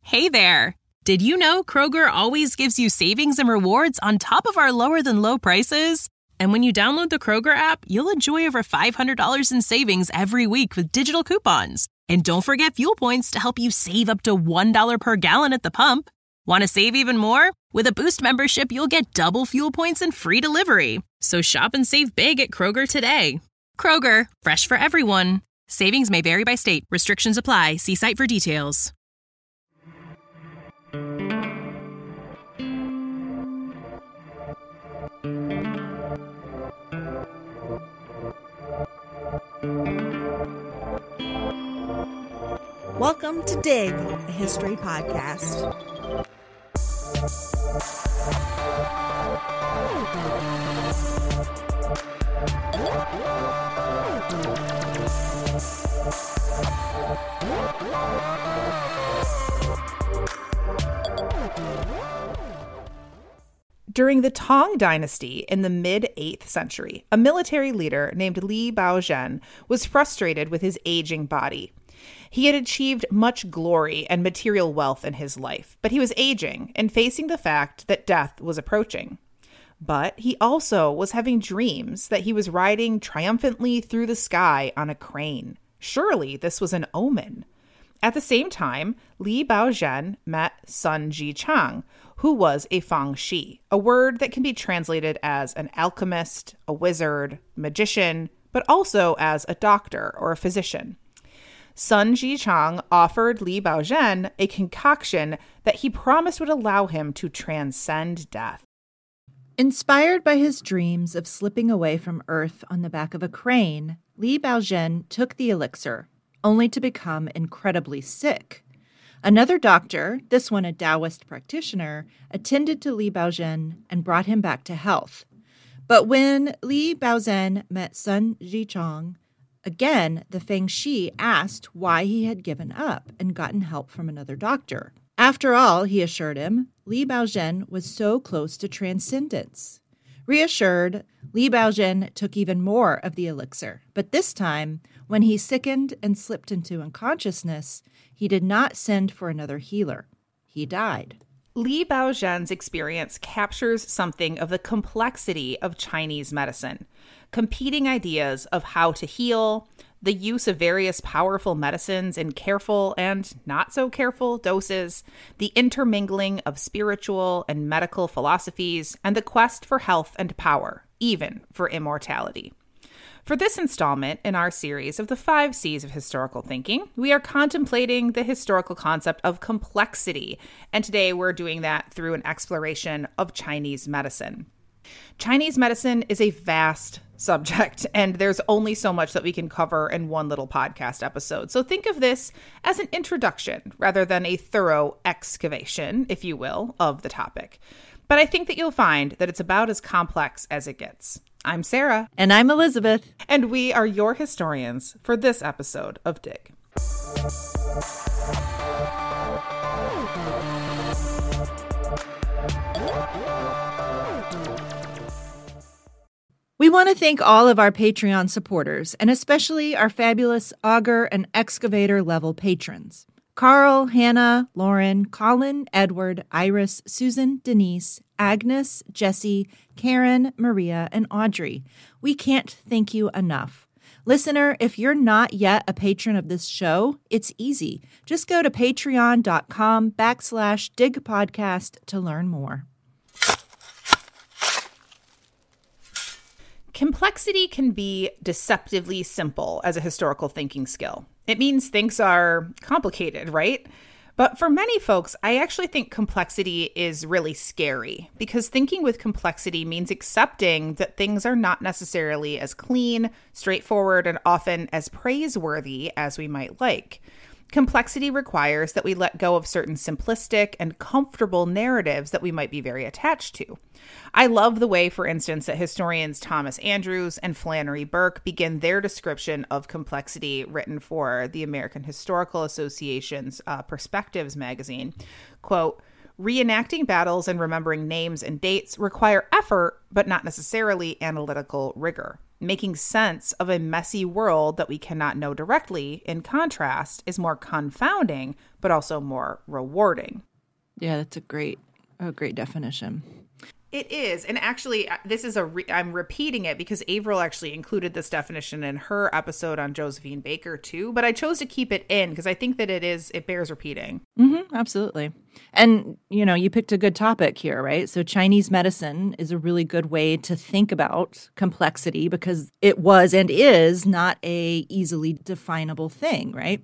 Hey there! Did you know Kroger always gives you savings and rewards on top of our lower-than-low prices? And when you download the Kroger app, you'll enjoy over $500 in savings every week with digital coupons. And don't forget fuel points to help you save up to $1 per gallon at the pump. Want to save even more? With a Boost membership, you'll get double fuel points and free delivery. So shop and save big at Kroger today. Kroger, fresh for everyone. Savings may vary by state. Restrictions apply. See site for details. Welcome to Dig, a history podcast. During the Tang Dynasty in the mid-8th century, a military leader named Li Baozhen was frustrated with his aging body. He had achieved much glory and material wealth in his life, but he was aging and facing the fact that death was approaching. But he also was having dreams that he was riding triumphantly through the sky on a crane. Surely this was an omen. At the same time, Li Baozhen met Sun Jichang, who was a fangshi, a word that can be translated as an alchemist, a wizard, magician, but also as a doctor or a physician. Sun Jichang offered Li Baozhen a concoction that he promised would allow him to transcend death. Inspired by his dreams of slipping away from Earth on the back of a crane, Li Baozhen took the elixir, only to become incredibly sick. Another doctor, this one a Taoist practitioner, attended to Li Baozhen and brought him back to health. But when Li Baozhen met Sun Jichang, again, the fangshi asked why he had given up and gotten help from another doctor. After all, he assured him, Li Baozhen was so close to transcendence. Reassured, Li Baozhen took even more of the elixir, but this time, when he sickened and slipped into unconsciousness, he did not send for another healer. He died. Li Baozhen's experience captures something of the complexity of Chinese medicine, competing ideas of how to heal, the use of various powerful medicines in careful and not so careful doses, the intermingling of spiritual and medical philosophies, and the quest for health and power, even for immortality. For this installment in our series of the 5 C's of historical thinking, we are contemplating the historical concept of complexity, and today we're doing that through an exploration of Chinese medicine. Chinese medicine is a vast subject, and there's only so much that we can cover in one little podcast episode. So think of this as an introduction rather than a thorough excavation, if you will, of the topic. But I think that you'll find that it's about as complex as it gets. I'm Sarah. And I'm Elizabeth. And we are your historians for this episode of Dig. We want to thank all of our Patreon supporters, and especially our fabulous auger and excavator level patrons. Carl, Hannah, Lauren, Colin, Edward, Iris, Susan, Denise, Agnes, Jessie, Karen, Maria, and Audrey. We can't thank you enough. Listener, if you're not yet a patron of this show, it's easy. Just go to patreon.com/digpodcast to learn more. Complexity can be deceptively simple as a historical thinking skill. It means things are complicated, right? But for many folks, I actually think complexity is really scary because thinking with complexity means accepting that things are not necessarily as clean, straightforward, and often as praiseworthy as we might like. Complexity requires that we let go of certain simplistic and comfortable narratives that we might be very attached to. I love the way, for instance, that historians Thomas Andrews and Flannery Burke begin their description of complexity written for the American Historical Association's Perspectives magazine. Quote, "Reenacting battles and remembering names and dates require effort, but not necessarily analytical rigor." Making sense of a messy world that we cannot know directly, in contrast, is more confounding, but also more rewarding. Yeah, that's a great definition. It is. And actually, this is I'm repeating it because Avril actually included this definition in her episode on Josephine Baker too. But I chose to keep it in because I think that it bears repeating. Mm-hmm, absolutely. And, you picked a good topic here, right? So Chinese medicine is a really good way to think about complexity because it was and is not a easily definable thing, right?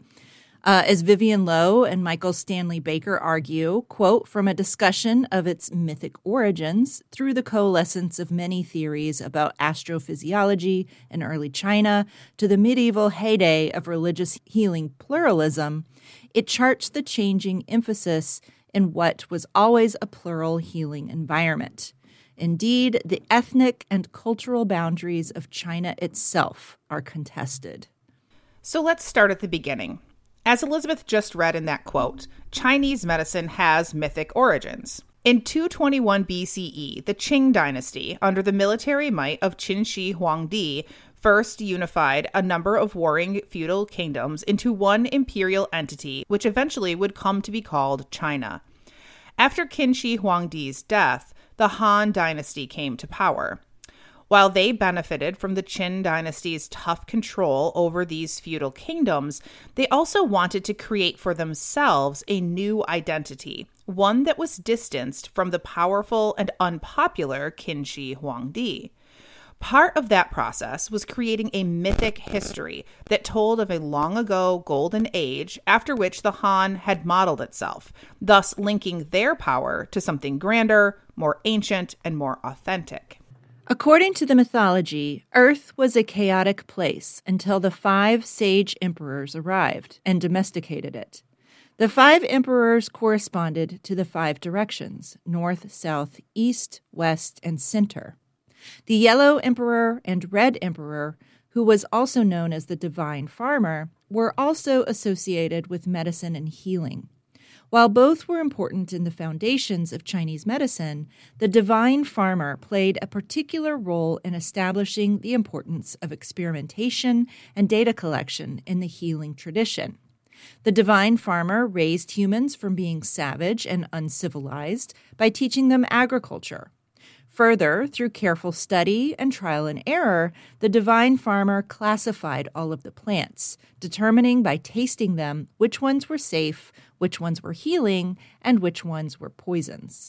As Vivian Lowe and Michael Stanley Baker argue, quote, from a discussion of its mythic origins through the coalescence of many theories about astrophysiology in early China to the medieval heyday of religious healing pluralism, it charts the changing emphasis in what was always a plural healing environment. Indeed, the ethnic and cultural boundaries of China itself are contested. So let's start at the beginning. As Elizabeth just read in that quote, Chinese medicine has mythic origins. In 221 BCE, the Qing dynasty, under the military might of Qin Shi Huangdi, first unified a number of warring feudal kingdoms into one imperial entity, which eventually would come to be called China. After Qin Shi Huangdi's death, the Han dynasty came to power. While they benefited from the Qin dynasty's tough control over these feudal kingdoms, they also wanted to create for themselves a new identity, one that was distanced from the powerful and unpopular Qin Shi Huangdi. Part of that process was creating a mythic history that told of a long ago golden age after which the Han had modeled itself, thus linking their power to something grander, more ancient, and more authentic. According to the mythology, Earth was a chaotic place until the 5 sage emperors arrived and domesticated it. The 5 emperors corresponded to the 5 directions: north, south, east, west, and center. The Yellow Emperor and Red Emperor, who was also known as the Divine Farmer, were also associated with medicine and healing. While both were important in the foundations of Chinese medicine, the Divine Farmer played a particular role in establishing the importance of experimentation and data collection in the healing tradition. The Divine Farmer raised humans from being savage and uncivilized by teaching them agriculture. Further, through careful study and trial and error, the Divine Farmer classified all of the plants, determining by tasting them which ones were safe, which ones were healing, and which ones were poisons.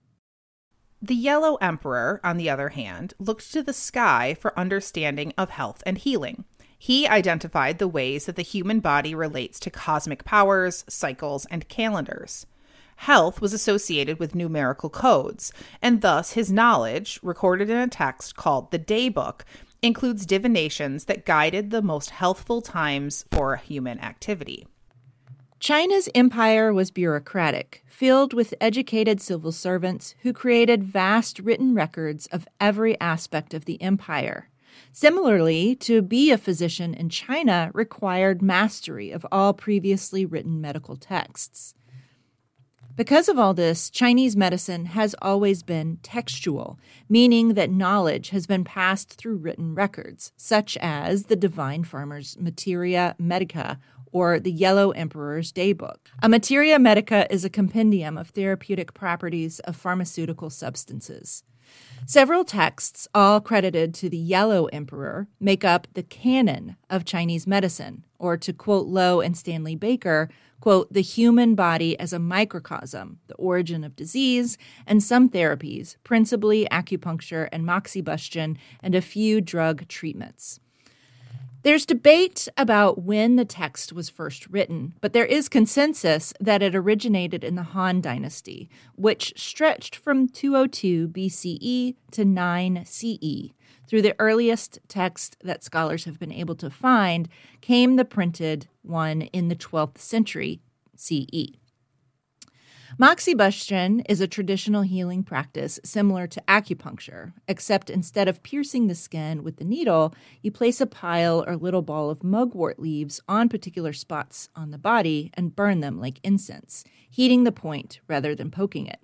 The Yellow Emperor, on the other hand, looked to the sky for understanding of health and healing. He identified the ways that the human body relates to cosmic powers, cycles, and calendars. Health was associated with numerical codes, and thus his knowledge, recorded in a text called the Day Book, includes divinations that guided the most healthful times for human activity. China's empire was bureaucratic, filled with educated civil servants who created vast written records of every aspect of the empire. Similarly, to be a physician in China required mastery of all previously written medical texts. Because of all this, Chinese medicine has always been textual, meaning that knowledge has been passed through written records, such as the Divine Farmer's Materia Medica or the Yellow Emperor's Daybook. A Materia Medica is a compendium of therapeutic properties of pharmaceutical substances. Several texts, all credited to the Yellow Emperor, make up the canon of Chinese medicine, or to quote Lowe and Stanley Baker, quote, the human body as a microcosm, the origin of disease, and some therapies, principally acupuncture and moxibustion, and a few drug treatments. There's debate about when the text was first written, but there is consensus that it originated in the Han Dynasty, which stretched from 202 BCE to 9 CE. Through the earliest text that scholars have been able to find came the printed one in the 12th century CE. Moxibustion is a traditional healing practice similar to acupuncture, except instead of piercing the skin with the needle, you place a pile or little ball of mugwort leaves on particular spots on the body and burn them like incense, heating the point rather than poking it.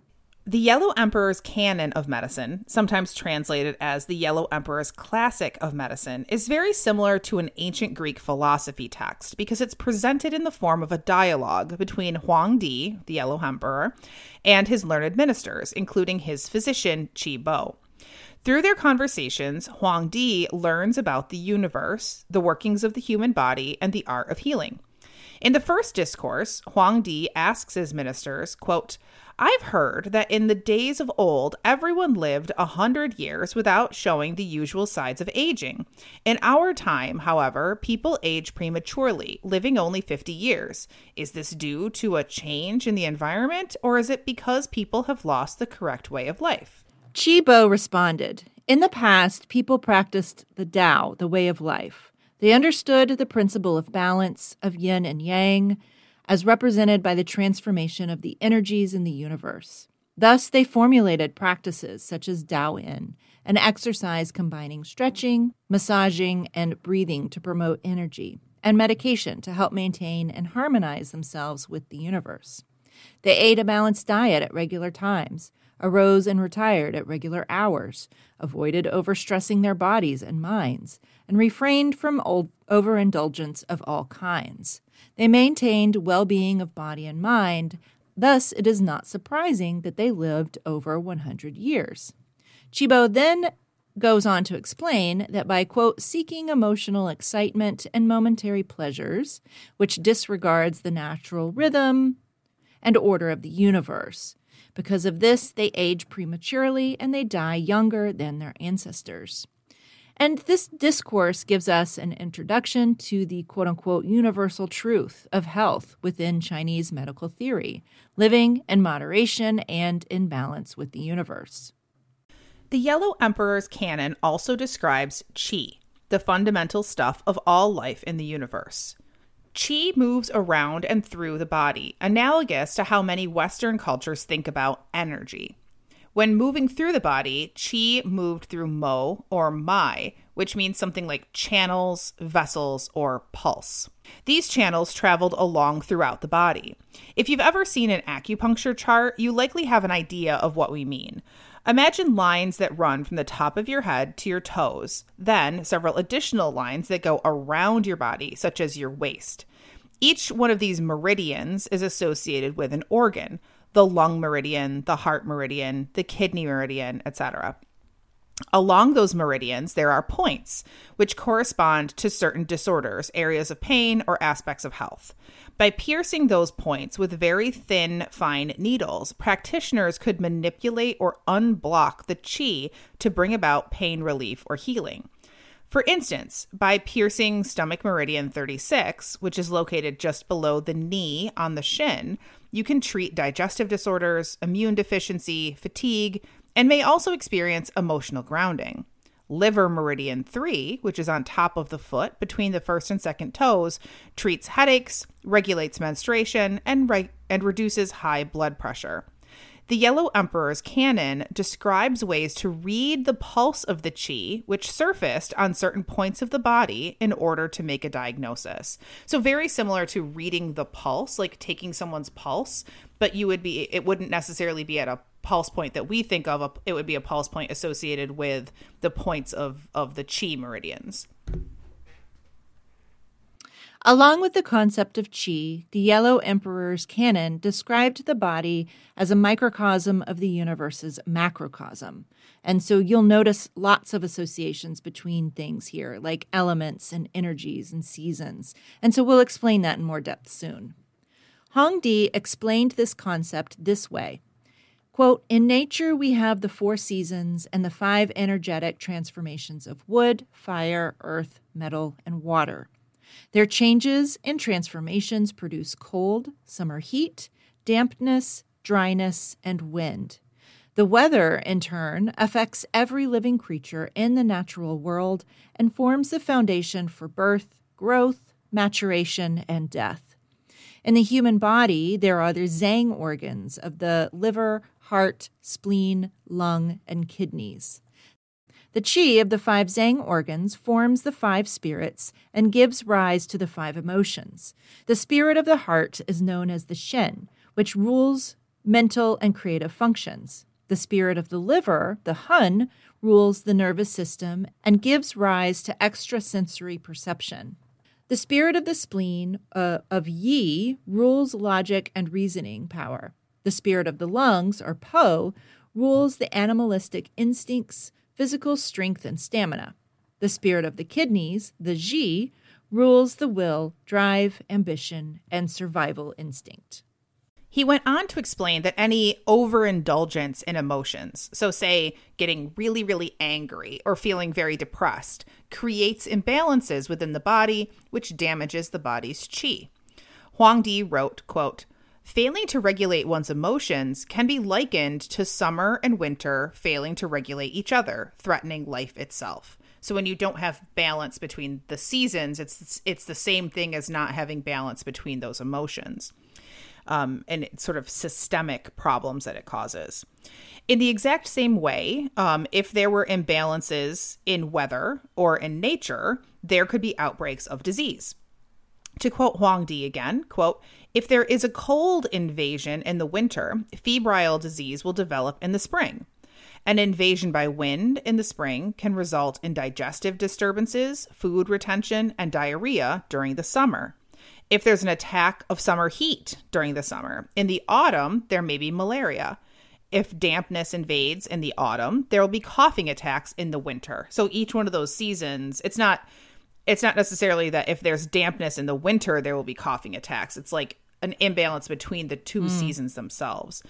The Yellow Emperor's Canon of Medicine, sometimes translated as the Yellow Emperor's Classic of Medicine, is very similar to an ancient Greek philosophy text because it's presented in the form of a dialogue between Huang Di, the Yellow Emperor, and his learned ministers, including his physician, Qi Bo. Through their conversations, Huang Di learns about the universe, the workings of the human body, and the art of healing. In the first discourse, Huang Di asks his ministers, quote, "I've heard that in the days of old, everyone lived 100 years without showing the usual signs of aging. In our time, however, people age prematurely, living only 50 years. Is this due to a change in the environment, or is it because people have lost the correct way of life?" Qi Bo responded, "In the past, people practiced the Tao, the way of life. They understood the principle of balance, of yin and yang, as represented by the transformation of the energies in the universe. Thus, they formulated practices such as Tao-In, an exercise combining stretching, massaging, and breathing to promote energy, and medication to help maintain and harmonize themselves with the universe. They ate a balanced diet at regular times, arose and retired at regular hours, avoided overstressing their bodies and minds, and refrained from overindulgence of all kinds. They maintained well-being of body and mind. Thus, it is not surprising that they lived over 100 years. Qi Bo then goes on to explain that by, quote, seeking emotional excitement and momentary pleasures, which disregards the natural rhythm and order of the universe. Because of this, they age prematurely and they die younger than their ancestors. And this discourse gives us an introduction to the quote-unquote universal truth of health within Chinese medical theory, living in moderation and in balance with the universe. The Yellow Emperor's canon also describes qi, the fundamental stuff of all life in the universe. Qi moves around and through the body, analogous to how many Western cultures think about energy. When moving through the body, qi moved through mo or mai, which means something like channels, vessels, or pulse. These channels traveled along throughout the body. If you've ever seen an acupuncture chart, you likely have an idea of what we mean. Imagine lines that run from the top of your head to your toes, then several additional lines that go around your body, such as your waist. Each one of these meridians is associated with an organ, the lung meridian, the heart meridian, the kidney meridian, etc. Along those meridians, there are points, which correspond to certain disorders, areas of pain, or aspects of health. By piercing those points with very thin, fine needles, practitioners could manipulate or unblock the qi to bring about pain relief or healing. For instance, by piercing stomach meridian 36, which is located just below the knee on the shin, you can treat digestive disorders, immune deficiency, fatigue, and may also experience emotional grounding. Liver meridian 3, which is on top of the foot between the first and second toes, treats headaches, regulates menstruation, and reduces high blood pressure. The Yellow Emperor's canon describes ways to read the pulse of the qi, which surfaced on certain points of the body in order to make a diagnosis. So very similar to reading the pulse, like taking someone's pulse, but it wouldn't necessarily be at a pulse point that we think of. It would be a pulse point associated with the points of the qi meridians. Along with the concept of qi, the Yellow Emperor's canon described the body as a microcosm of the universe's macrocosm. And so you'll notice lots of associations between things here, like elements and energies and seasons. And so we'll explain that in more depth soon. Huang Di explained this concept this way. Quote, in nature, we have the 4 seasons and the 5 energetic transformations of wood, fire, earth, metal, and water. Their changes and transformations produce cold, summer heat, dampness, dryness, and wind. The weather, in turn, affects every living creature in the natural world and forms the foundation for birth, growth, maturation, and death. In the human body, there are the Zhang organs of the liver, heart, spleen, lung, and kidneys. The qi of the 5 Zhang organs forms the 5 spirits and gives rise to the 5 emotions. The spirit of the heart is known as the Shen, which rules mental and creative functions. The spirit of the liver, the Hun, rules the nervous system and gives rise to extrasensory perception. The spirit of the spleen, of Yi, rules logic and reasoning power. The spirit of the lungs, or Po, rules the animalistic instincts, physical strength, and stamina. The spirit of the kidneys, the Ji, rules the will, drive, ambition, and survival instinct. He went on to explain that any overindulgence in emotions, so say getting really, really angry or feeling very depressed, creates imbalances within the body, which damages the body's qi. Huang Di wrote, quote, "Failing to regulate one's emotions can be likened to summer and winter failing to regulate each other, threatening life itself." So when you don't have balance between the seasons, it's the same thing as not having balance between those emotions. And it's sort of systemic problems that it causes. In the exact same way, if there were imbalances in weather or in nature, there could be outbreaks of disease. To quote Huang Di again, quote, "If there is a cold invasion in the winter, febrile disease will develop in the spring. An invasion by wind in the spring can result in digestive disturbances, food retention, and diarrhea during the summer. If there's an attack of summer heat during the summer, in the autumn, there may be malaria. If dampness invades in the autumn, there will be coughing attacks in the winter." So each one of those seasons, it's not necessarily that if there's dampness in the winter, there will be coughing attacks. It's like an imbalance between the two seasons themselves.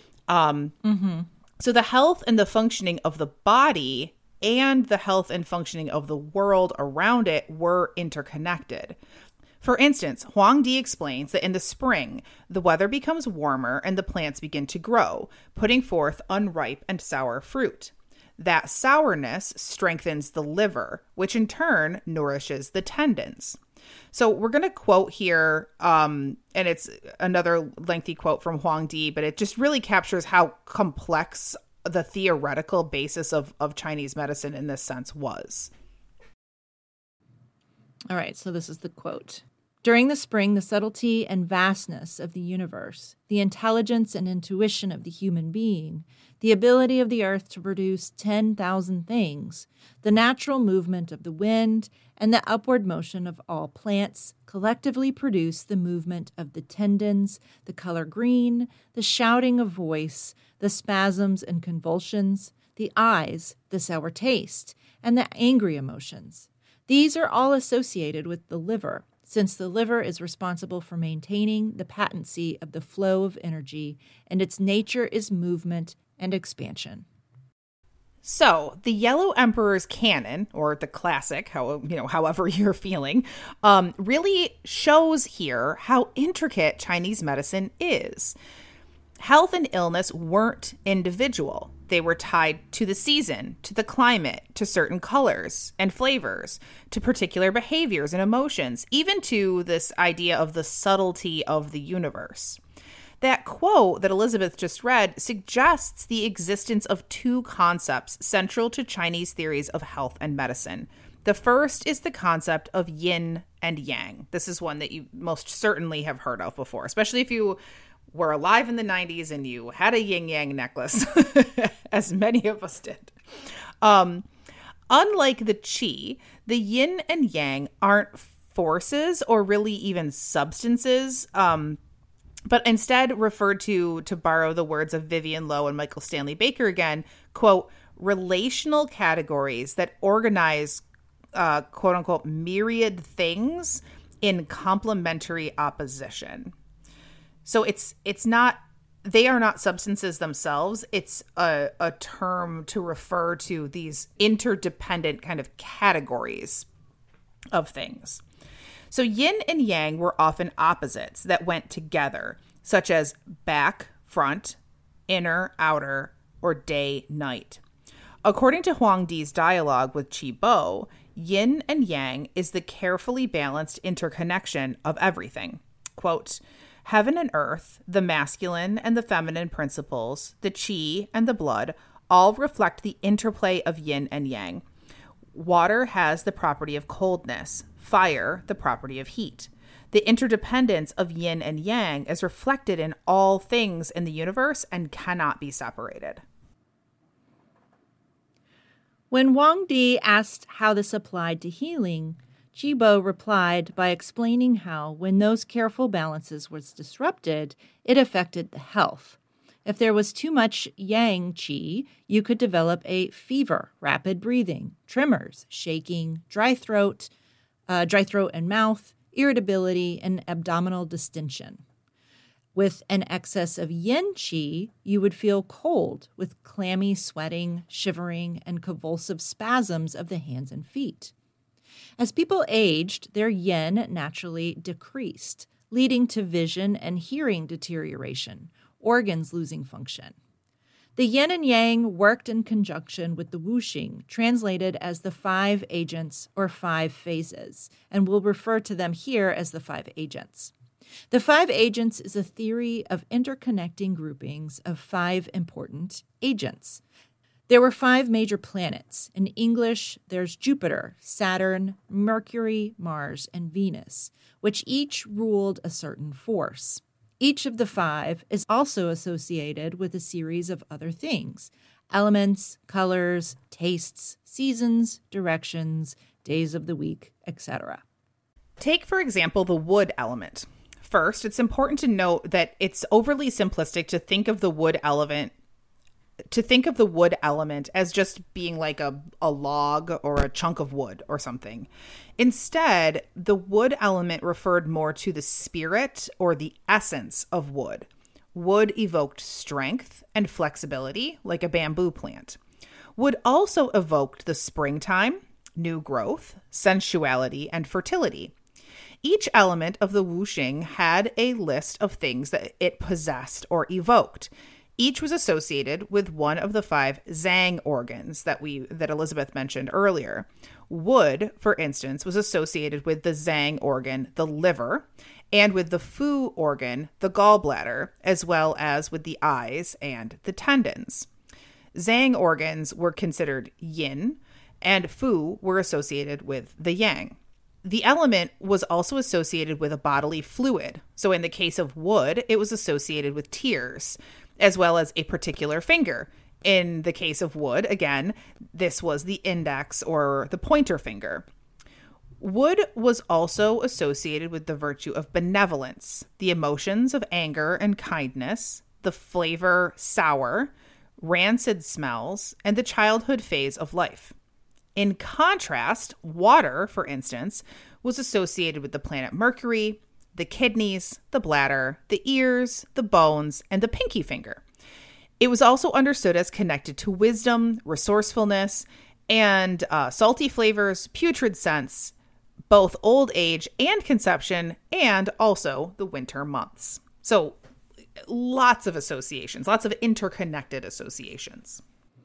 So the health and the functioning of the body and the health and functioning of the world around it were interconnected. For instance, Huang Di explains that in the spring, the weather becomes warmer and the plants begin to grow, putting forth unripe and sour fruit. That sourness strengthens the liver, which in turn nourishes the tendons. So we're going to quote here, and it's another lengthy quote from Huang Di, but it just really captures how complex the theoretical basis of Chinese medicine in this sense was. All right, so this is the quote. "During the spring, the subtlety and vastness of the universe, the intelligence and intuition of the human being, the ability of the earth to produce 10,000 things, the natural movement of the wind, and the upward motion of all plants collectively produce the movement of the tendons, the color green, the shouting of voice, the spasms and convulsions, the eyes, the sour taste, and the angry emotions. These are all associated with the liver, since the liver is responsible for maintaining the patency of the flow of energy, and its nature is movement and expansion." So the Yellow Emperor's Canon, or the classic, however you're feeling, really shows here how intricate Chinese medicine is. Health and illness weren't individual. They were tied to the season, to the climate, to certain colors and flavors, to particular behaviors and emotions, even to this idea of the subtlety of the universe. That quote that Elizabeth just read suggests the existence of two concepts central to Chinese theories of health and medicine. The first is the concept of yin and yang. This is one that you most certainly have heard of before, especially if you were alive in the 90s and you had a yin-yang necklace, as many of us did. Unlike the qi, the yin and yang aren't forces or really even substances, but instead referred to borrow the words of Vivian Lowe and Michael Stanley Baker again, quote, "relational categories that organize, quote unquote, myriad things in complementary opposition." So they are not substances themselves. It's a term to refer to these interdependent kind of categories of things. So yin and yang were often opposites that went together, such as back, front, inner, outer, or day, night. According to Huang Di's dialogue with Qi Bo, yin and yang is the carefully balanced interconnection of everything. Quote, "Heaven and earth, the masculine and the feminine principles, the qi and the blood, all reflect the interplay of yin and yang. Water has the property of coldness, fire the property of heat. The interdependence of yin and yang is reflected in all things in the universe and cannot be separated. When Wang Di asked how this applied to healing, Qibo replied by explaining how, when those careful balances was disrupted, it affected the health. If there was too much yang qi, you could develop a fever, rapid breathing, tremors, shaking, dry throat and mouth, irritability, and abdominal distension. With an excess of yin qi, you would feel cold with clammy sweating, shivering, and convulsive spasms of the hands and feet. As people aged, their yin naturally decreased, leading to vision and hearing deterioration, organs losing function. The yin and yang worked in conjunction with the wuxing, translated as the 5 agents or 5 phases, and we'll refer to them here as the 5 agents. The 5 agents is a theory of interconnecting groupings of 5 important agents. There were 5 major planets. In English, there's Jupiter, Saturn, Mercury, Mars, and Venus, which each ruled a certain force. Each of the 5 is also associated with a series of other things: elements, colors, tastes, seasons, directions, days of the week, etc. Take, for example, the wood element. First, it's important to note that it's overly simplistic to think of the wood element as just being like a log or a chunk of wood or something. Instead, the wood element referred more to the spirit or the essence of wood. Wood evoked strength and flexibility, like a bamboo plant. Wood also evoked the springtime, new growth, sensuality, and fertility. Each element of the wuxing had a list of things that it possessed or evoked. Each was associated with one of the 5 Zhang organs that Elizabeth mentioned earlier. Wood, for instance, was associated with the Zhang organ, the liver, and with the Fu organ, the gallbladder, as well as with the eyes and the tendons. Zhang organs were considered yin, and Fu were associated with the yang. The element was also associated with a bodily fluid. So in the case of wood, it was associated with tears, as well as a particular finger. In the case of wood, again, this was the index or the pointer finger. Wood was also associated with the virtue of benevolence, the emotions of anger and kindness, the flavor sour, rancid smells, and the childhood phase of life. In contrast, water, for instance, was associated with the planet Mercury, the kidneys, the bladder, the ears, the bones, and the pinky finger. It was also understood as connected to wisdom, resourcefulness, and salty flavors, putrid scents, both old age and conception, and also the winter months. So lots of associations, lots of interconnected associations.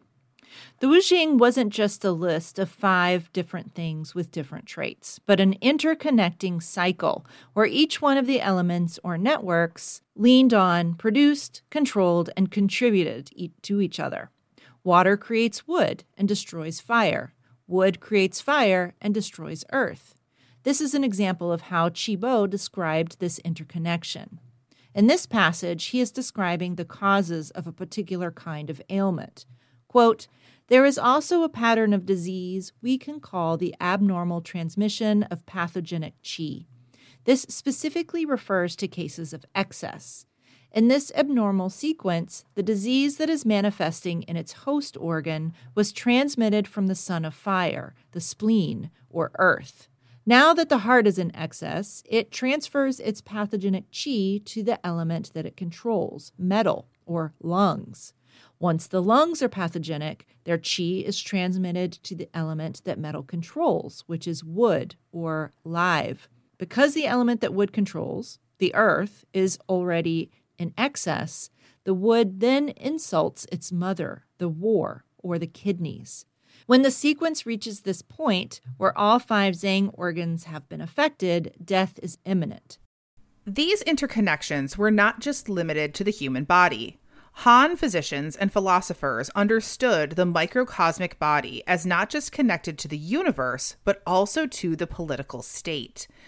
The wuxing wasn't just a list of 5 different things with different traits, but an interconnecting cycle where each one of the elements or networks leaned on, produced, controlled, and contributed to each other. Water creates wood and destroys fire. Wood creates fire and destroys earth. This is an example of how Qibo described this interconnection. In this passage, he is describing the causes of a particular kind of ailment. Quote, "There is also a pattern of disease we can call the abnormal transmission of pathogenic qi. This specifically refers to cases of excess. In this abnormal sequence, the disease that is manifesting in its host organ was transmitted from the son of fire, the spleen, or earth. Now that the heart is in excess, it transfers its pathogenic qi to the element that it controls, metal, or lungs. Once the lungs are pathogenic, their qi is transmitted to the element that metal controls, which is wood or live. Because the element that wood controls, the earth, is already in excess, the wood then insults its mother, the war, or the kidneys. When the sequence reaches this point, where all 5 Zhang organs have been affected, death is imminent." These interconnections were not just limited to the human body. Han physicians and philosophers understood the microcosmic body as not just connected to the universe, but also to the political state.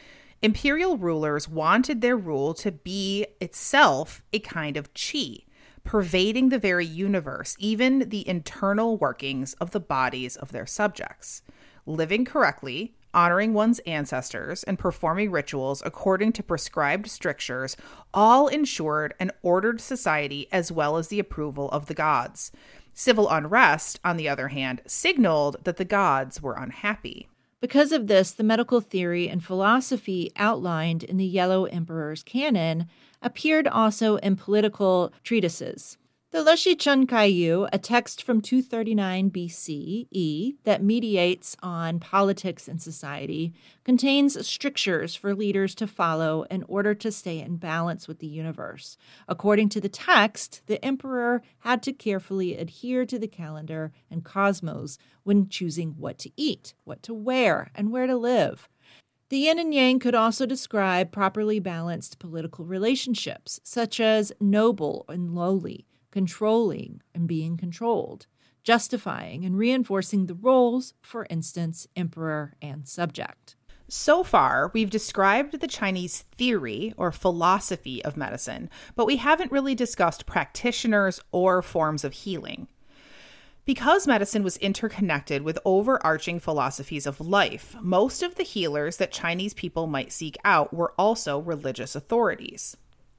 Imperial rulers wanted their rule to be itself a kind of qi, pervading the very universe, even the internal workings of the bodies of their subjects. Living correctly, honoring one's ancestors, and performing rituals according to prescribed strictures all ensured an ordered society as well as the approval of the gods. Civil unrest, on the other hand, signaled that the gods were unhappy. Because of this, the medical theory and philosophy outlined in the Yellow Emperor's canon appeared also in political treatises. The Leshi Chun Kaiyu, a text from 239 BCE that mediates on politics and society, contains strictures for leaders to follow in order to stay in balance with the universe. According to the text, the emperor had to carefully adhere to the calendar and cosmos when choosing what to eat, what to wear, and where to live. The yin and yang could also describe properly balanced political relationships, such as noble and lowly, controlling and being controlled, justifying and reinforcing the roles, for instance, emperor and subject. So far, we've described the Chinese theory or philosophy of medicine, but we haven't really discussed practitioners or forms of healing. Because medicine was interconnected with overarching philosophies of life, most of the healers that Chinese people might seek out were also religious authorities.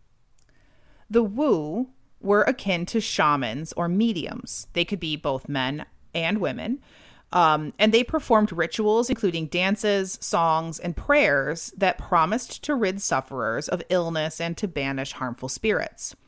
The Wu were akin to shamans or mediums. They could be both men and women, and they performed rituals including dances, songs, and prayers that promised to rid sufferers of illness and to banish harmful spirits.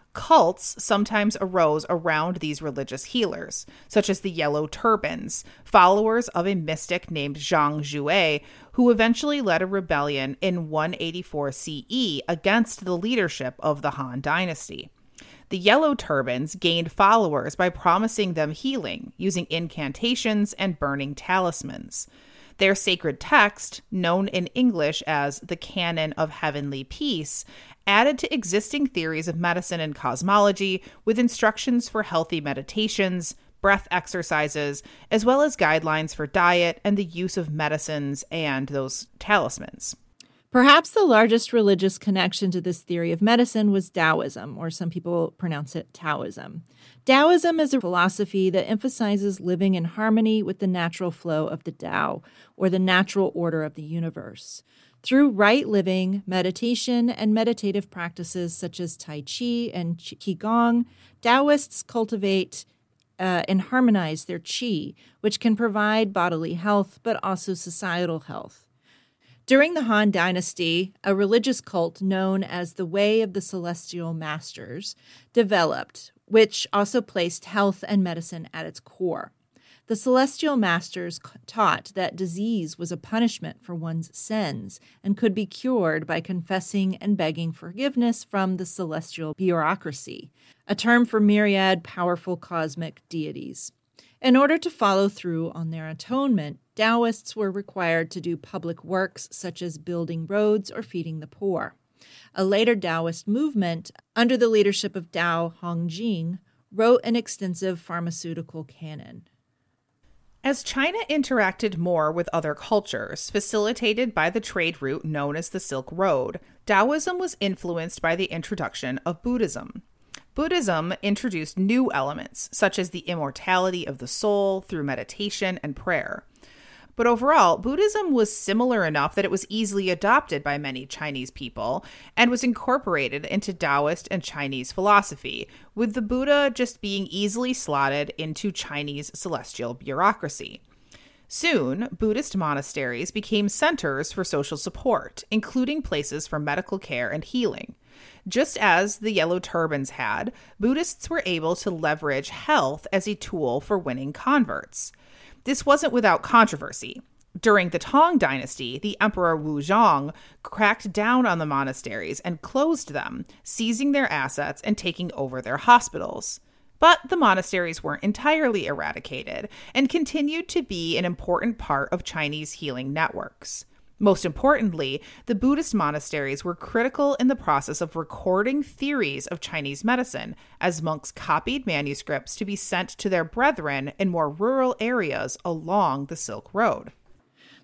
Cults sometimes arose around these religious healers, such as the Yellow Turbans, followers of a mystic named Zhang Jue, who eventually led a rebellion in 184 CE against the leadership of the Han Dynasty. The Yellow Turbans gained followers by promising them healing, using incantations and burning talismans. Their sacred text, known in English as the Canon of Heavenly Peace, added to existing theories of medicine and cosmology with instructions for healthy meditations, breath exercises, as well as guidelines for diet and the use of medicines and those talismans. Perhaps the largest religious connection to this theory of medicine was Taoism, or some people pronounce it Taoism. Taoism is a philosophy that emphasizes living in harmony with the natural flow of the Tao, or the natural order of the universe. Through right living, meditation, and meditative practices such as Tai Chi and Qigong, Taoists cultivate and harmonize their qi, which can provide bodily health but also societal health. During the Han Dynasty, a religious cult known as the Way of the Celestial Masters developed, which also placed health and medicine at its core. The Celestial Masters taught that disease was a punishment for one's sins and could be cured by confessing and begging forgiveness from the celestial bureaucracy, a term for myriad powerful cosmic deities. In order to follow through on their atonement, Taoists were required to do public works such as building roads or feeding the poor. A later Taoist movement, under the leadership of Dao Hongjing, wrote an extensive pharmaceutical canon. As China interacted more with other cultures, facilitated by the trade route known as the Silk Road, Taoism was influenced by the introduction of Buddhism. Buddhism introduced new elements, such as the immortality of the soul through meditation and prayer. But overall, Buddhism was similar enough that it was easily adopted by many Chinese people and was incorporated into Taoist and Chinese philosophy, with the Buddha just being easily slotted into Chinese celestial bureaucracy. Soon, Buddhist monasteries became centers for social support, including places for medical care and healing. Just as the Yellow Turbans had, Buddhists were able to leverage health as a tool for winning converts. This wasn't without controversy. During the Tang Dynasty, the Emperor Wuzhong cracked down on the monasteries and closed them, seizing their assets and taking over their hospitals. But the monasteries weren't entirely eradicated and continued to be an important part of Chinese healing networks. Most importantly, the Buddhist monasteries were critical in the process of recording theories of Chinese medicine, as monks copied manuscripts to be sent to their brethren in more rural areas along the Silk Road.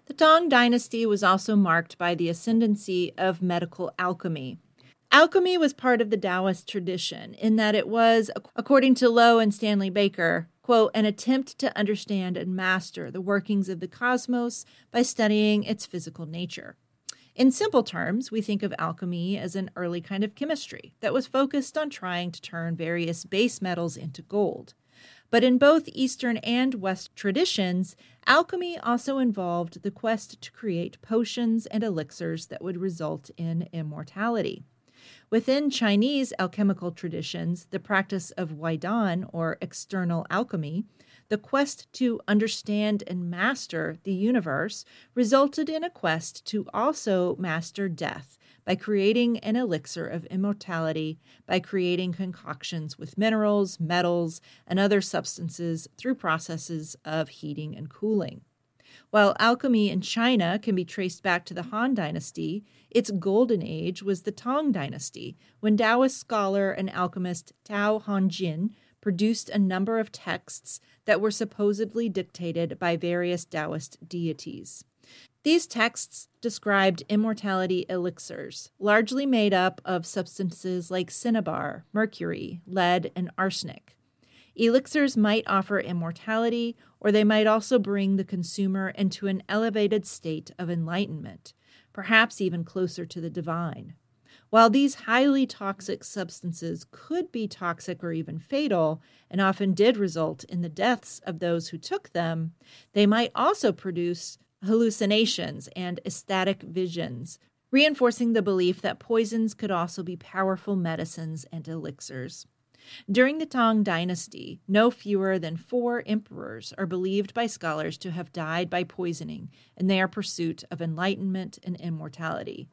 The Tang Dynasty was also marked by the ascendancy of medical alchemy. Alchemy was part of the Taoist tradition in that it was, according to Lowe and Stanley Baker, quote, an attempt to understand and master the workings of the cosmos by studying its physical nature. In simple terms, we think of alchemy as an early kind of chemistry that was focused on trying to turn various base metals into gold. But in both Eastern and West traditions, alchemy also involved the quest to create potions and elixirs that would result in immortality. Within Chinese alchemical traditions, the practice of Weidan, or external alchemy, the quest to understand and master the universe, resulted in a quest to also master death by creating an elixir of immortality, by creating concoctions with minerals, metals, and other substances through processes of heating and cooling. While alchemy in China can be traced back to the Han Dynasty, its golden age was the Tang Dynasty, when Taoist scholar and alchemist Tao Hanjin produced a number of texts that were supposedly dictated by various Taoist deities. These texts described immortality elixirs, largely made up of substances like cinnabar, mercury, lead, and arsenic. Elixirs might offer immortality, or they might also bring the consumer into an elevated state of enlightenment, perhaps even closer to the divine. While these highly toxic substances could be toxic or even fatal, and often did result in the deaths of those who took them, they might also produce hallucinations and ecstatic visions, reinforcing the belief that poisons could also be powerful medicines and elixirs. During the Tang Dynasty, no fewer than 4 emperors are believed by scholars to have died by poisoning in their pursuit of enlightenment and immortality.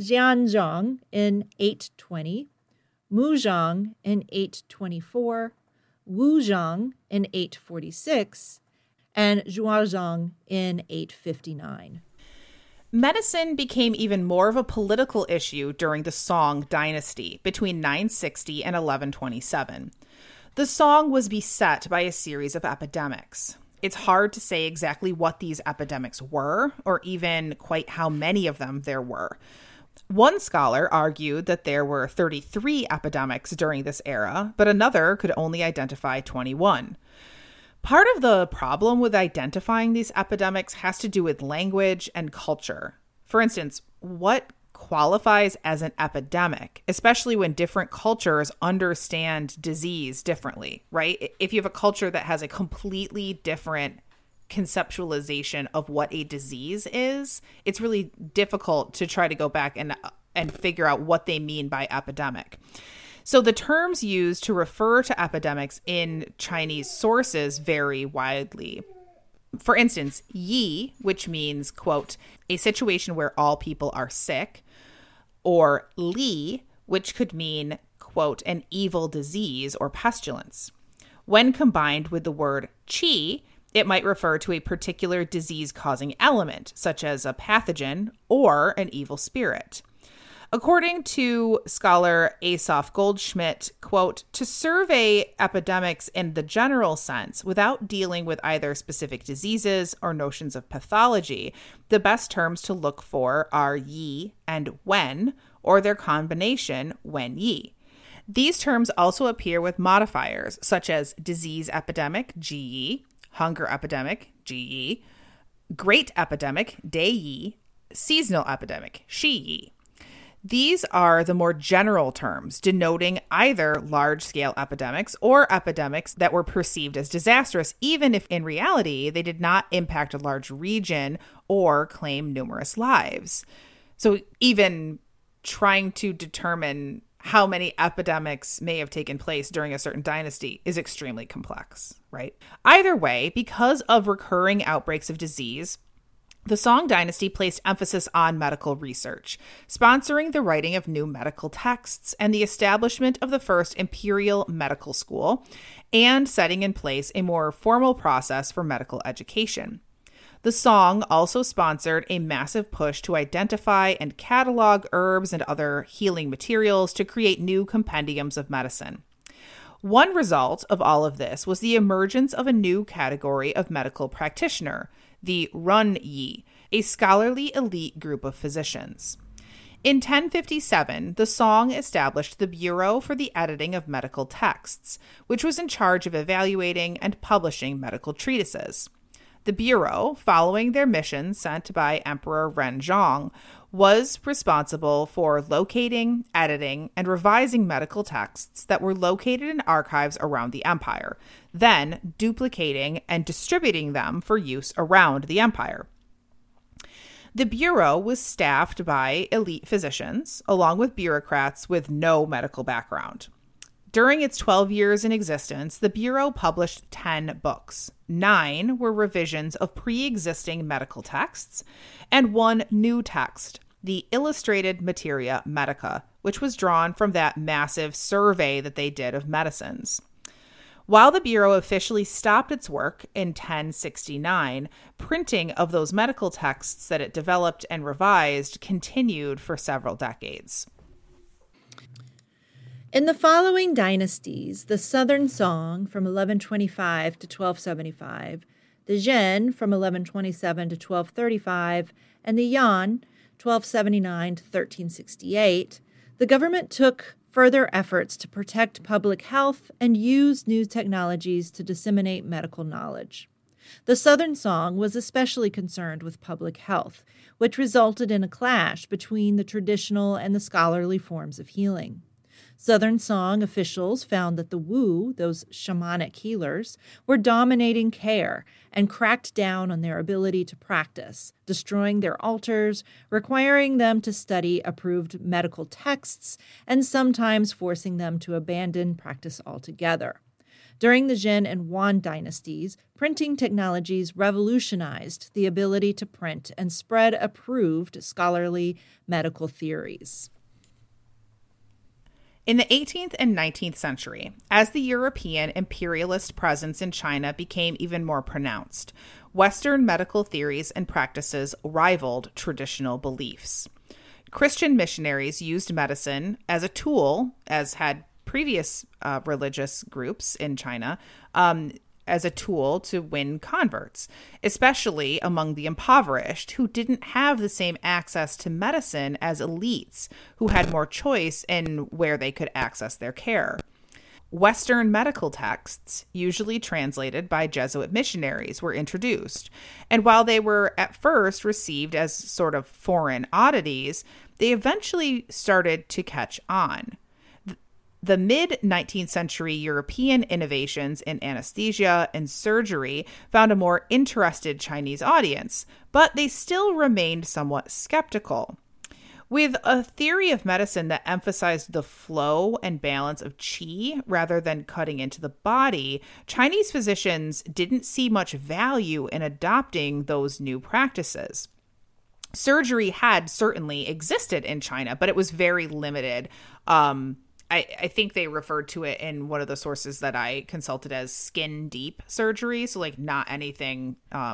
Xianzong in 820, Muzhang in 824, Wuzhang in 846, and Zhuozhang in 859. Medicine became even more of a political issue during the Song dynasty between 960 and 1127. The Song was beset by a series of epidemics. It's hard to say exactly what these epidemics were, or even quite how many of them there were. One scholar argued that there were 33 epidemics during this era, but another could only identify 21. Part of the problem with identifying these epidemics has to do with language and culture. For instance, what qualifies as an epidemic, especially when different cultures understand disease differently, right? If you have a culture that has a completely different conceptualization of what a disease is, it's really difficult to try to go back and figure out what they mean by epidemic. So the terms used to refer to epidemics in Chinese sources vary widely. For instance, yi, which means, quote, a situation where all people are sick, or li, which could mean, quote, an evil disease or pestilence. When combined with the word qi, it might refer to a particular disease-causing element, such as a pathogen or an evil spirit. According to scholar Asaph Goldschmidt, quote, to survey epidemics in the general sense without dealing with either specific diseases or notions of pathology, the best terms to look for are yi and wen, or their combination wen yi. These terms also appear with modifiers such as disease epidemic, ji, hunger epidemic, ji, great epidemic, dai, seasonal epidemic, shi. These are the more general terms denoting either large-scale epidemics or epidemics that were perceived as disastrous, even if in reality they did not impact a large region or claim numerous lives. So even trying to determine how many epidemics may have taken place during a certain dynasty is extremely complex, right? Either way, because of recurring outbreaks of disease, the Song dynasty placed emphasis on medical research, sponsoring the writing of new medical texts and the establishment of the first imperial medical school, and setting in place a more formal process for medical education. The Song also sponsored a massive push to identify and catalog herbs and other healing materials to create new compendiums of medicine. One result of all of this was the emergence of a new category of medical practitioner, the Run Yi, a scholarly elite group of physicians. In 1057, the Song established the Bureau for the Editing of Medical Texts, which was in charge of evaluating and publishing medical treatises. The Bureau, following their mission sent by Emperor Renzong, was responsible for locating, editing, and revising medical texts that were located in archives around the empire, then duplicating and distributing them for use around the empire. The Bureau was staffed by elite physicians, along with bureaucrats with no medical background. During its 12 years in existence, the Bureau published 10 books. 9 were revisions of pre-existing medical texts, and 1 new text, the Illustrated Materia Medica, which was drawn from that massive survey that they did of medicines. While the Bureau officially stopped its work in 1069, printing of those medical texts that it developed and revised continued for several decades. In the following dynasties, the Southern Song from 1125 to 1275, the Zhen from 1127 to 1235, and the Yan 1279 to 1368, the government took further efforts to protect public health and use new technologies to disseminate medical knowledge. The Southern Song was especially concerned with public health, which resulted in a clash between the traditional and the scholarly forms of healing. Southern Song officials found that the Wu, those shamanic healers, were dominating care and cracked down on their ability to practice, destroying their altars, requiring them to study approved medical texts, and sometimes forcing them to abandon practice altogether. During the Zhen and Wan dynasties, printing technologies revolutionized the ability to print and spread approved scholarly medical theories. In the 18th and 19th century, as the European imperialist presence in China became even more pronounced, Western medical theories and practices rivaled traditional beliefs. Christian missionaries used medicine as a tool, as had previous religious groups in China, as a tool to win converts, especially among the impoverished who didn't have the same access to medicine as elites who had more choice in where they could access their care. Western medical texts, usually translated by Jesuit missionaries, were introduced, and while they were at first received as sort of foreign oddities, they eventually started to catch on. The mid-19th century European innovations in anesthesia and surgery found a more interested Chinese audience, but they still remained somewhat skeptical. With a theory of medicine that emphasized the flow and balance of qi rather than cutting into the body, Chinese physicians didn't see much value in adopting those new practices. Surgery had certainly existed in China, but it was very limited. I think they referred to it in one of the sources that I consulted as skin deep surgery. So like not anything,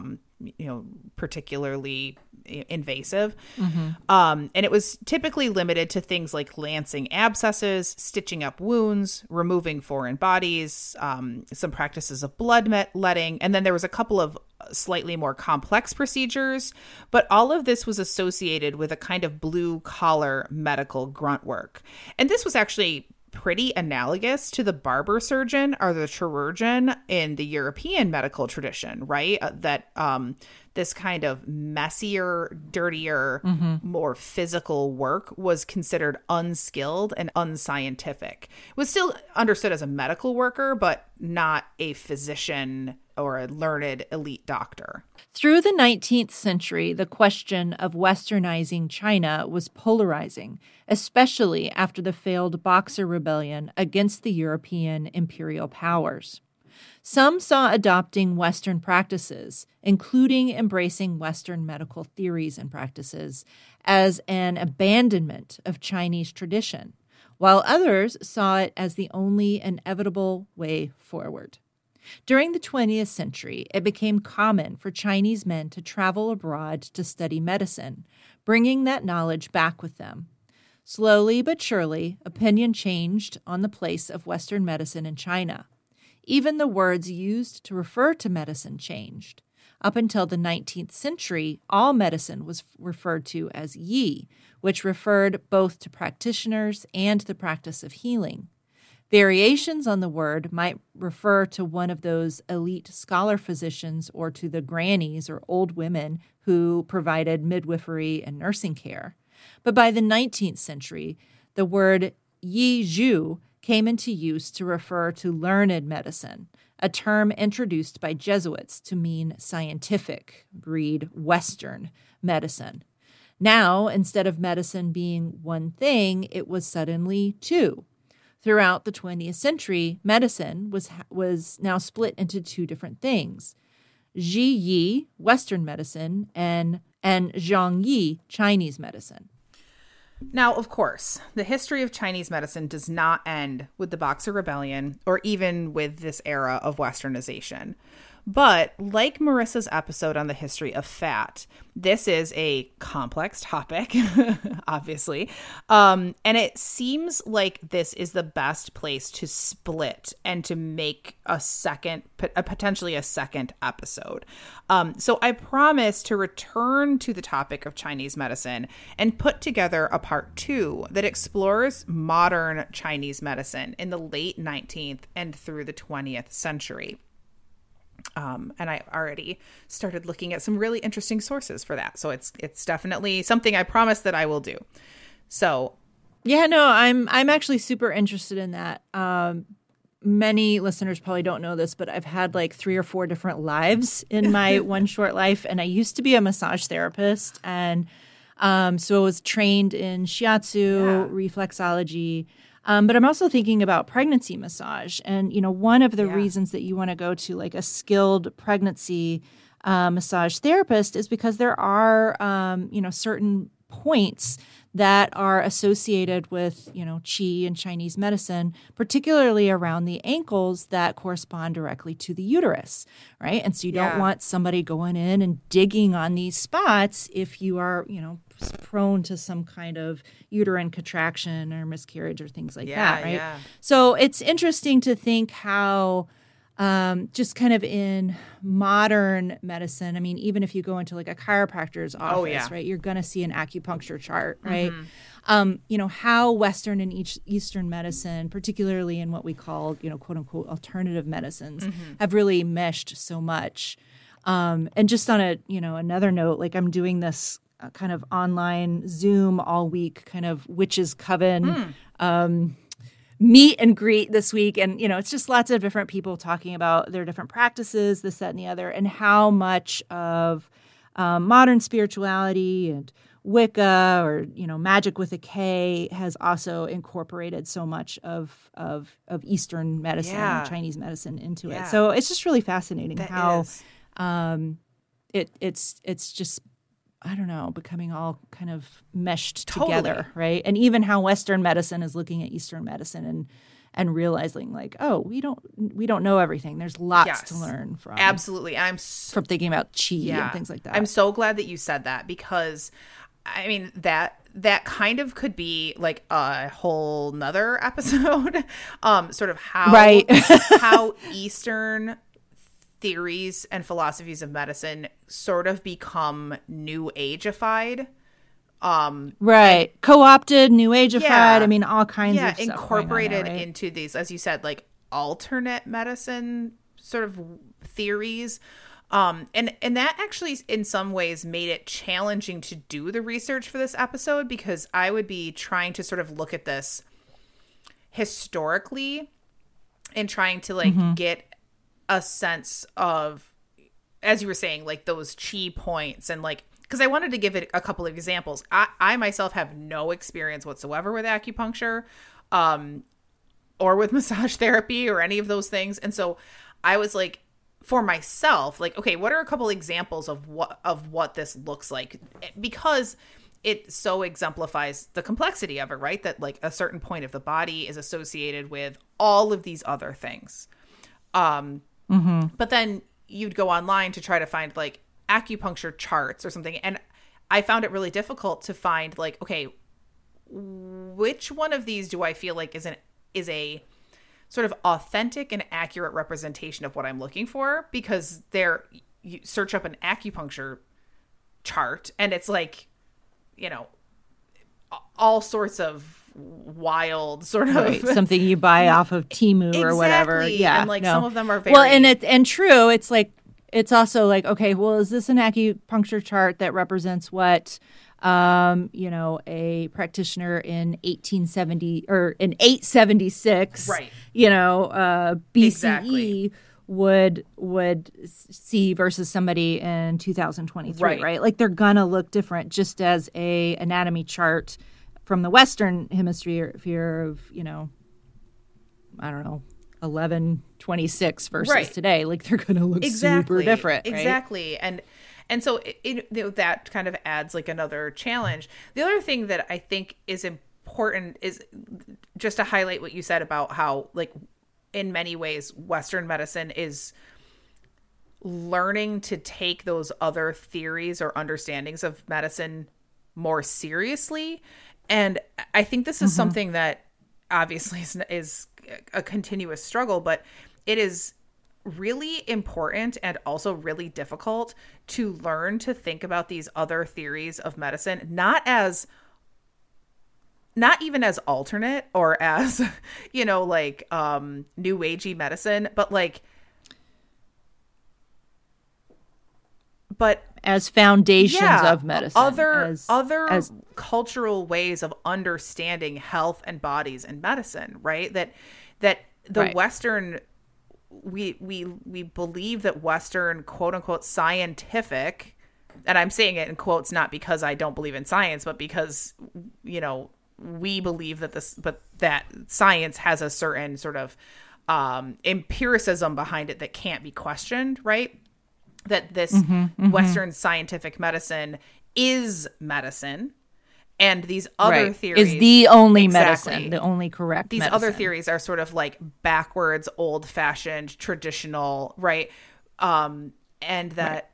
particularly invasive. Mm-hmm. And it was typically limited to things like lancing abscesses, stitching up wounds, removing foreign bodies, some practices of bloodletting. And then there was a couple of slightly more complex procedures, but all of this was associated with a kind of blue collar medical grunt work. And this was actually pretty analogous to the barber surgeon or the chirurgeon in the European medical tradition, right? This kind of messier, dirtier, more physical work was considered unskilled and unscientific. It was still understood as a medical worker, but not a physician or a learned elite doctor. Through the 19th century, the question of westernizing China was polarizing, especially after the failed Boxer Rebellion against the European imperial powers. Some saw adopting Western practices, including embracing Western medical theories and practices, as an abandonment of Chinese tradition, while others saw it as the only inevitable way forward. During the 20th century, it became common for Chinese men to travel abroad to study medicine, bringing that knowledge back with them. Slowly but surely, opinion changed on the place of Western medicine in China. Even the words used to refer to medicine changed. Up until the 19th century, all medicine was referred to as yi, which referred both to practitioners and the practice of healing. Variations on the word might refer to one of those elite scholar physicians or to the grannies or old women who provided midwifery and nursing care. But by the 19th century, the word yi zhu came into use to refer to learned medicine, a term introduced by Jesuits to mean scientific, read Western, medicine. Now, instead of medicine being one thing, it was suddenly two. Throughout the 20th century, medicine was now split into two different things: Ji Yi, Western medicine, and Zhang Yi, Chinese medicine. Now, of course, the history of Chinese medicine does not end with the Boxer Rebellion or even with this era of Westernization. But like Marissa's episode on the history of fat, this is a complex topic, obviously. And it seems like this is the best place to split and to make potentially a second episode. So I promise to return to the topic of Chinese medicine and put together a part 2 that explores modern Chinese medicine in the late 19th and through the 20th century. And I already started looking at some really interesting sources for that. So it's definitely something I promise that I will do. So yeah, no, I'm actually super interested in that. Many listeners probably don't know this, but I've had like 3 or 4 different lives in my one short life. And I used to be a massage therapist. And so I was trained in shiatsu, reflexology. But I'm also thinking about pregnancy massage. And, one of the reasons that you want to go to like a skilled pregnancy massage therapist is because there are, certain points that are associated with, qi and Chinese medicine, particularly around the ankles that correspond directly to the uterus, right? And so you don't want somebody going in and digging on these spots if you are, prone to some kind of uterine contraction or miscarriage or things like that, right? Yeah. So it's interesting to think how just kind of in modern medicine, I mean, even if you go into like a chiropractor's office, right, you're going to see an acupuncture chart, right? Mm-hmm. How Western and Eastern medicine, particularly in what we call, quote unquote, alternative medicines, have really meshed so much. And just on another note, like I'm doing this kind of online Zoom all week, kind of witches coven meet and greet this week. And, it's just lots of different people talking about their different practices, this, that, and the other, and how much of modern spirituality and Wicca or, magic with a K has also incorporated so much of Eastern medicine, Chinese medicine into it. So it's just really fascinating how it's just, I don't know, becoming all kind of meshed together, right? And even how Western medicine is looking at Eastern medicine and realizing like, oh, we don't know everything. There's lots to learn from. Absolutely. From thinking about qi and things like that. I'm so glad that you said that because I mean that kind of could be like a whole nother episode. Sort of how Eastern theories and philosophies of medicine sort of become new age-ified. Right. Co-opted, new age-ified. I mean, all kinds of stuff incorporated there, right? into these, as you said, like alternate medicine sort of theories. And that actually in some ways made it challenging to do the research for this episode because I would be trying to sort of look at this historically and trying to like get a sense of, as you were saying, like those chi points and like, because I wanted to give it a couple of examples. I myself have no experience whatsoever with acupuncture or with massage therapy or any of those things. And so I was like, for myself, like, okay, what are a couple examples of what this looks like? Because it so exemplifies the complexity of it, right? That like a certain point of the body is associated with all of these other things. But then you'd go online to try to find like acupuncture charts or something. And I found it really difficult to find like, okay, which one of these do I feel like is a sort of authentic and accurate representation of what I'm looking for? Because you search up an acupuncture chart and it's like, you know, all sorts of wild sort of something you buy off of Temu or whatever. Yeah. And like some of them are very well, and true. It's like, it's also like, okay, well, is this an acupuncture chart that represents what, you know, a practitioner in 1870 or in 876, right, you know, BCE exactly. would see versus somebody in 2023, right? Like they're gonna look different, just as a anatomy chart from the Western hemisphere of, you know, I don't know, 1126 versus today. Like they're gonna look super different, right? Exactly. And so you know, that kind of adds like another challenge. The other thing that I think is important is just to highlight what you said about how, like, in many ways, Western medicine is learning to take those other theories or understandings of medicine more seriously. And I think this is something that obviously is a continuous struggle, but it is really important and also really difficult to learn to think about these other theories of medicine, not even as alternate or as, you know, like new agey medicine, but as foundations of medicine, other cultural ways of understanding health and bodies and medicine, right? That the Western, we believe that Western quote unquote scientific, and I'm saying it in quotes not because I don't believe in science, but because, you know, we believe that that science has a certain sort of empiricism behind it that can't be questioned, right? That this Western scientific medicine is medicine, and these other theories is the only medicine, the only correct these medicine. Other theories are sort of like backwards, old-fashioned, traditional, right? And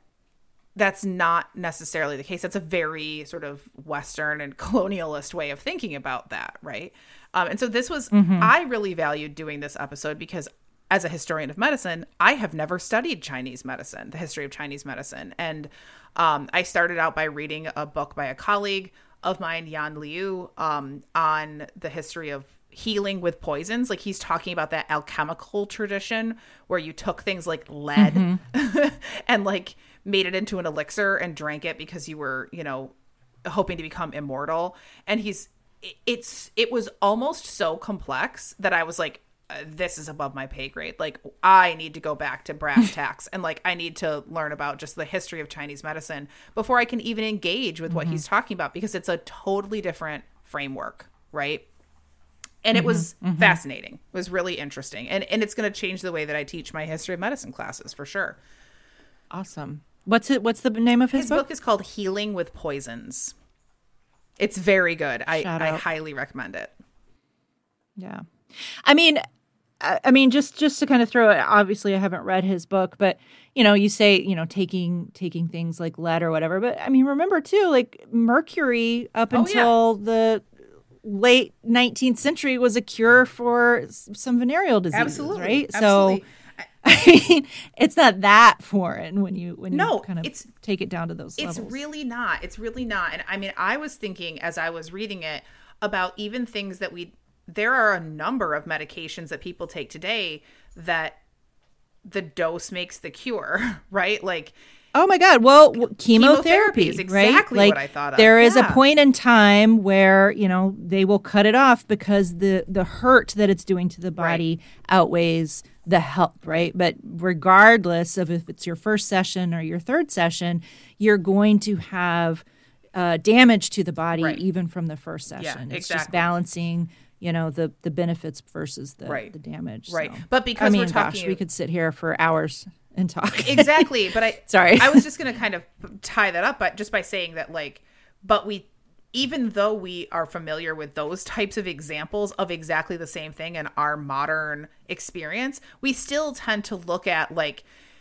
that's not necessarily the case. That's a very sort of Western and colonialist way of thinking about that, right? And so this was, I really valued doing this episode because as a historian of medicine, I have never studied Chinese medicine, the history of Chinese medicine. And I started out by reading a book by a colleague of mine, Yan Liu, on the history of healing with poisons. Like he's talking about that alchemical tradition where you took things like lead and like made it into an elixir and drank it because you were, you know, hoping to become immortal. And it was almost so complex that I was like, this is above my pay grade. Like I need to go back to brass tacks and like I need to learn about just the history of Chinese medicine before I can even engage with what he's talking about, because it's a totally different framework, right? And it was fascinating. It was really interesting. And it's going to change the way that I teach my history of medicine classes for sure. Awesome. What's the name of his book? His book is called Healing with Poisons. It's very good. I highly recommend it. Yeah. I mean, just to kind of throw it, obviously I haven't read his book, but, you know, you say, you know, taking things like lead or whatever. But I mean, remember too, like mercury up until the late 19th century was a cure for some venereal diseases, Absolutely. right? Absolutely. So, I mean, it's not that foreign when you kind of take it down to those levels. It's really not. And I mean, I was thinking as I was reading it about even things that there are a number of medications that people take today that the dose makes the cure, right? Like, oh my God. Well, chemotherapy is exactly right? what I thought of. There is a point in time where, you know, they will cut it off because the hurt that it's doing to the body outweighs the help, right? But regardless of if it's your first session or your third session, you're going to have damage to the body even from the first session. Yeah, it's just balancing, you know, the benefits versus the damage. Right. So, But because we're talking, gosh, we could sit here for hours and talk. Exactly. But sorry. I was just going to kind of tie that up, but just by saying that, like, but even though we are familiar with those types of examples of exactly the same thing in our modern experience, we still tend to look at, like,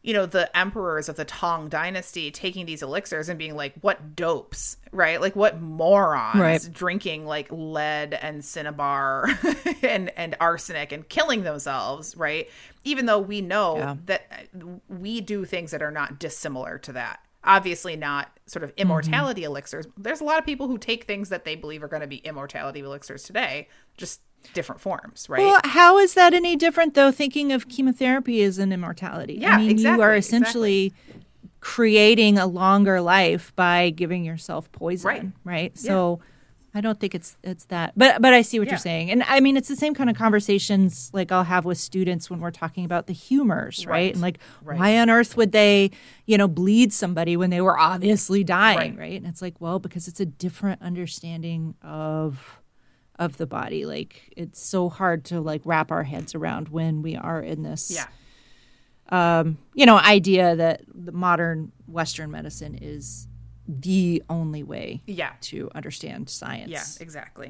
the emperors of the Tang dynasty taking these elixirs and being like, what dopes, right? Like what morons drinking like lead and cinnabar and arsenic and killing themselves, right? Even though we know that we do things that are not dissimilar to that. Obviously not sort of immortality elixirs. There's a lot of people who take things that they believe are going to be immortality elixirs today, just different forms, right? Well, how is that any different, though, thinking of chemotherapy as an immortality? Yeah, you are essentially creating a longer life by giving yourself poison, right? So I don't think it's that. But I see what you're saying. And I mean, it's the same kind of conversations like I'll have with students when we're talking about the humors, right? And like, why on earth would they, bleed somebody when they were obviously dying, right? And it's like, well, because it's a different understanding of the body. Like, it's so hard to like wrap our heads around when we are in this idea that the modern Western medicine is the only way to understand science. Yeah, exactly.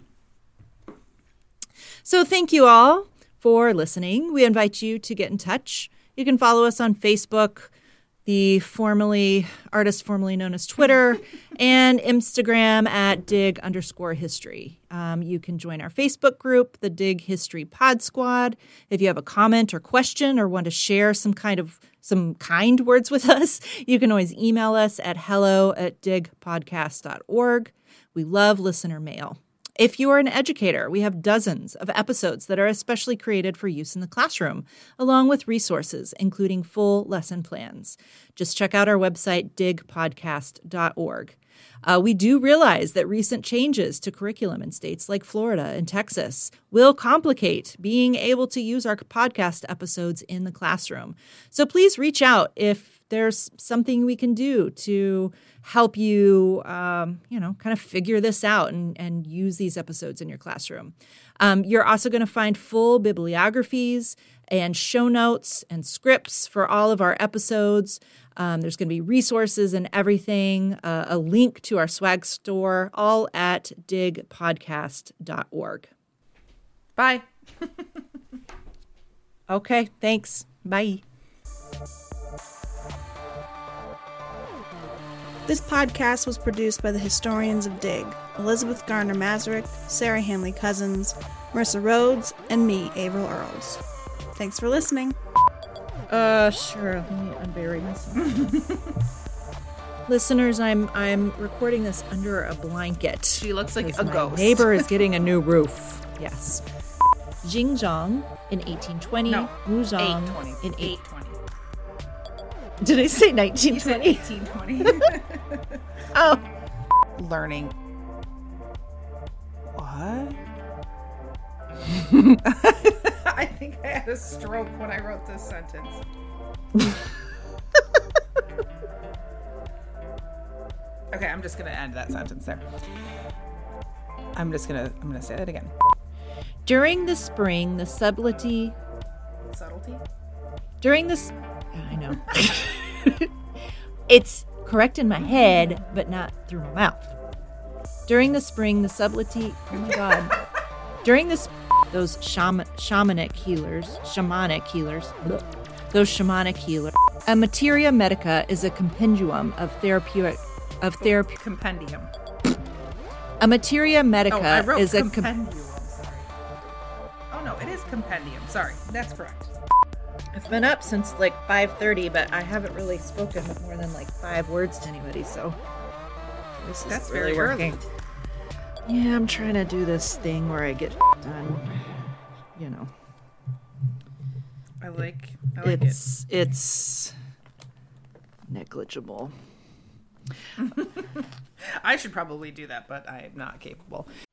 So thank you all for listening. We invite you to get in touch. You can follow us on Facebook, the artist formerly known as Twitter, and Instagram at dig_history. You can join our Facebook group, the Dig History Pod Squad. If you have a comment or question or want to share some kind words with us, you can always email us at hello@digpodcast.org. We love listener mail. If you are an educator, we have dozens of episodes that are especially created for use in the classroom, along with resources, including full lesson plans. Just check out our website, digpodcast.org. We do realize that recent changes to curriculum in states like Florida and Texas will complicate being able to use our podcast episodes in the classroom. So please reach out if there's something we can do to help you, kind of figure this out and use these episodes in your classroom. You're also going to find full bibliographies and show notes and scripts for all of our episodes. There's going to be resources and everything, a link to our swag store, all at digpodcast.org. Bye. Okay, thanks. Bye. This podcast was produced by the historians of Dig, Elizabeth Garner Mazurek, Sarah Hanley Cousins, Marissa Rhodes, and me, Averill Earls. Thanks for listening. Sure. Let me unbury myself. Listeners, I'm recording this under a blanket. She looks like a ghost. My neighbor is getting a new roof. Yes. Xinjiang in 1820. No, Wuzhong 820. in 820. Did I say 1920? You said 1820. Oh. Learning. What? I think I had a stroke when I wrote this sentence. Okay, I'm just going to end that sentence there. I'm going to say that again. During the spring, the subtlety. During this, I know. It's correct in my head, but not through my mouth. During the spring, the subtlety. Oh my God. During this, those shamanic healers. Those shamanic healers. A materia medica is a compendium of therapeutic. Compendium. A materia medica I wrote is compendium. Sorry. Oh no, it is compendium. Sorry, that's correct. I've been up since like 5:30, but I haven't really spoken more than like 5 words to anybody, so That's really very working. early. Yeah, I'm trying to do this thing where I get done, I like it's negligible. I should probably do that, but I am not capable.